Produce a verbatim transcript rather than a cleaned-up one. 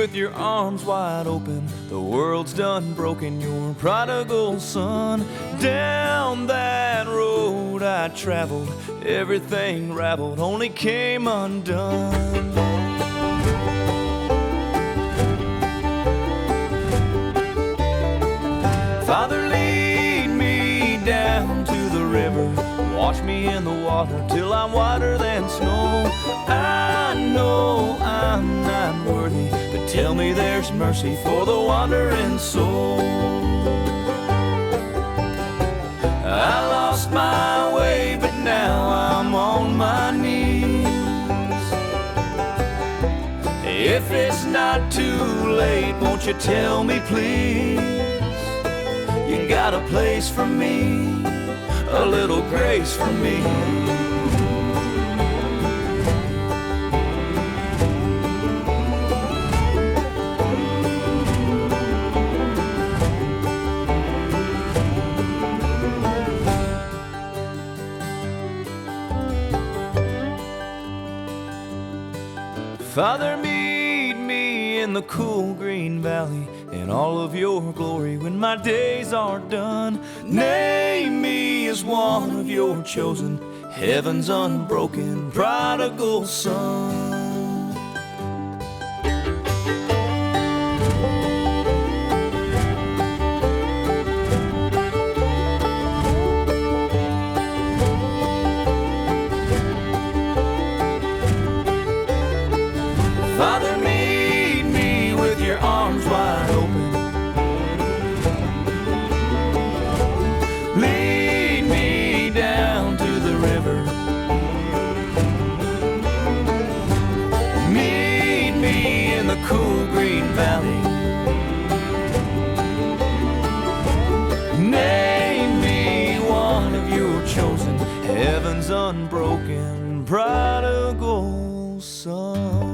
with your arms wide open. The world's done broken your prodigal son. Down that road I traveled, everything raveled, only came undone. Father, lead me down to the river, wash me in the water till I'm whiter than snow. I know I'm not worthy, but tell me there's mercy for the wandering soul. I lost my way, but now I'm on my knees. If it's not too late, won't you tell me please? You got a place for me, a little grace for me. Father, meet me in the cool green valley in all of your glory when my days are done. Name me as one of your chosen, heaven's unbroken prodigal son. Father, meet me with your arms wide open. Lead me down to the river. Meet me in the cool green valley. Name me one of your chosen, heaven's unbroken prodigal son.